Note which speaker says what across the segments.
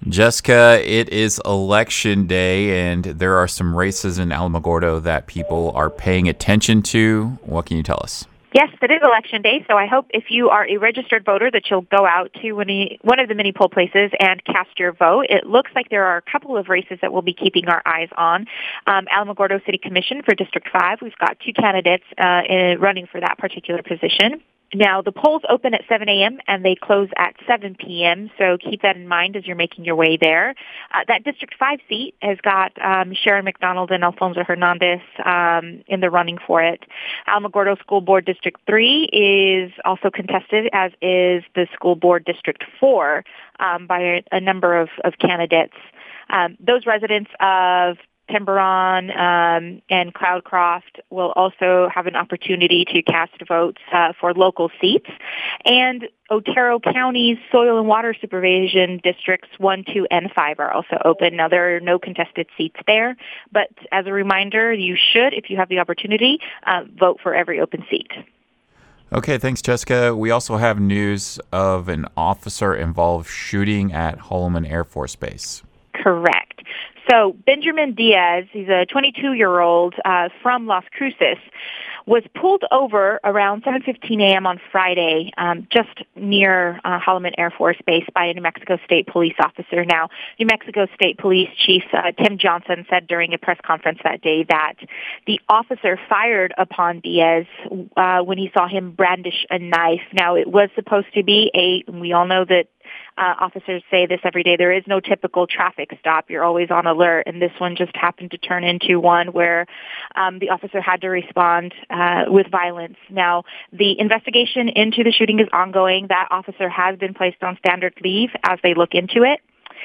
Speaker 1: Jessica, it is election day, and there are some races in Alamogordo that people are paying attention to. What can you tell us?
Speaker 2: Yes, it is election day, so I hope if you are a registered voter that you'll go out to one of the many poll places and cast your vote. It looks like there are a couple of races that we'll be keeping our eyes on. Alamogordo City Commission for District 5, we've got two candidates running for that particular position. Now, the polls open at 7 a.m. and they close at 7 p.m., so keep that in mind as you're making your way there. That District 5 seat has got Sharon McDonald and Alfonso Hernandez in the running for it. Alamogordo School Board District 3 is also contested, as is the School Board District 4 by a number of candidates. Those residents of Tiburon and Cloudcroft will also have an opportunity to cast votes for local seats. And Otero County's Soil and Water Supervision Districts 1, 2, and 5 are also open. Now, there are no contested seats there, but as a reminder, you should, if you have the opportunity, vote for every open seat.
Speaker 1: Okay, thanks, Jessica. We also have news of an officer-involved shooting at Holloman Air Force Base.
Speaker 2: Correct. So Benjamin Diaz, he's a 22-year-old from Las Cruces, was pulled over around 7:15 a.m. on Friday, just near Holloman Air Force Base by a New Mexico State police officer. Now, New Mexico State Police Chief Tim Johnson said during a press conference that day that the officer fired upon Diaz when he saw him brandish a knife. Now, it was supposed to be we all know that officers say this every day, there is no typical traffic stop. You're always on alert, and this one just happened to turn into one where the officer had to respond with violence. Now, the investigation into the shooting is ongoing. That officer has been placed on standard leave as they look into it.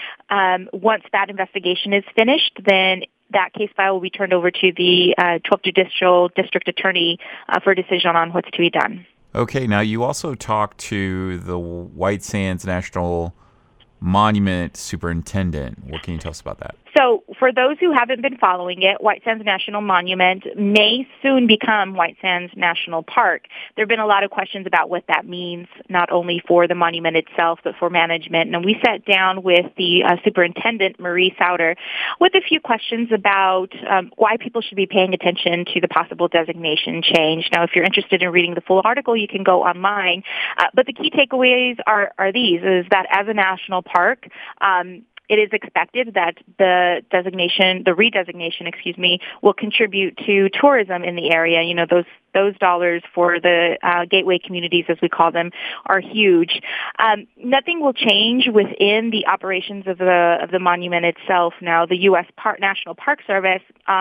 Speaker 2: Once that investigation is finished, then that case file will be turned over to the 12th Judicial District Attorney for a decision on what's to be done.
Speaker 1: Okay, now you also talked to the White Sands National Monument Superintendent. What can you tell us about that?
Speaker 2: So for those who haven't been following it, White Sands National Monument may soon become White Sands National Park. There have been a lot of questions about what that means, not only for the monument itself, but for management. And we sat down with the superintendent, Marie Sauter, with a few questions about why people should be paying attention to the possible designation change. Now, if you're interested in reading the full article, you can go online. But the key takeaways are these, is that as a national park, it is expected that the redesignation, will contribute to tourism in the area. You know, those dollars for the gateway communities, as we call them, are huge. Nothing will change within the operations of the monument itself. Now, the U.S. National Park Service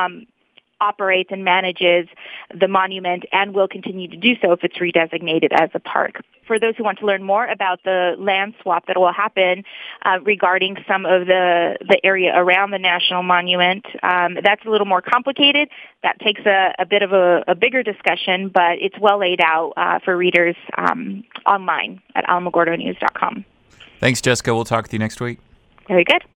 Speaker 2: operates and manages the monument and will continue to do so if it's redesignated as a park. For those who want to learn more about the land swap that will happen regarding some of the area around the National Monument, that's a little more complicated. That takes a bit of a bigger discussion, but it's well laid out for readers online at alamogordonews.com.
Speaker 1: Thanks, Jessica. We'll talk with you next week.
Speaker 2: Very good.